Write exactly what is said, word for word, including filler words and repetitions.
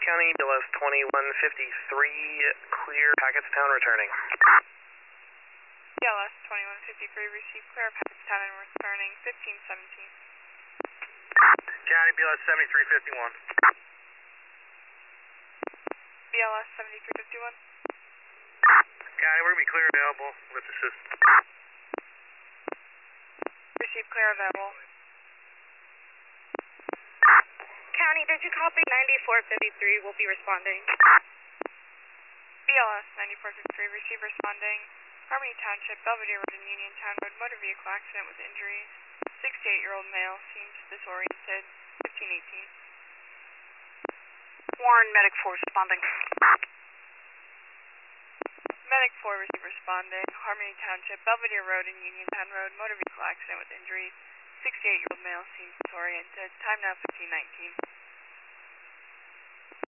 County, B L S twenty-one fifty-three, clear, Hackettstown returning. B L S twenty-one fifty-three, receive clear of Hackettstown and returning fifteen seventeen. County, B L S seventy-three fifty-one. B L S seventy-three fifty-one. County, we're going to be clear available with assist. Receive clear available. County, did you copy ninety-four fifty-three? We'll be responding. B L S ninety-four fifty-three, receive responding. Harmony Township, Belvedere Road and Uniontown Road, motor vehicle accident with injuries. sixty-eight-year-old male, seems disoriented, fifteen eighteen. Warren, Medic four responding. Medic four, receive responding. Harmony Township, Belvedere Road and Uniontown Road, motor vehicle accident with injuries. sixty-eight-year-old male, seems disoriented. Time now fifteen nineteen.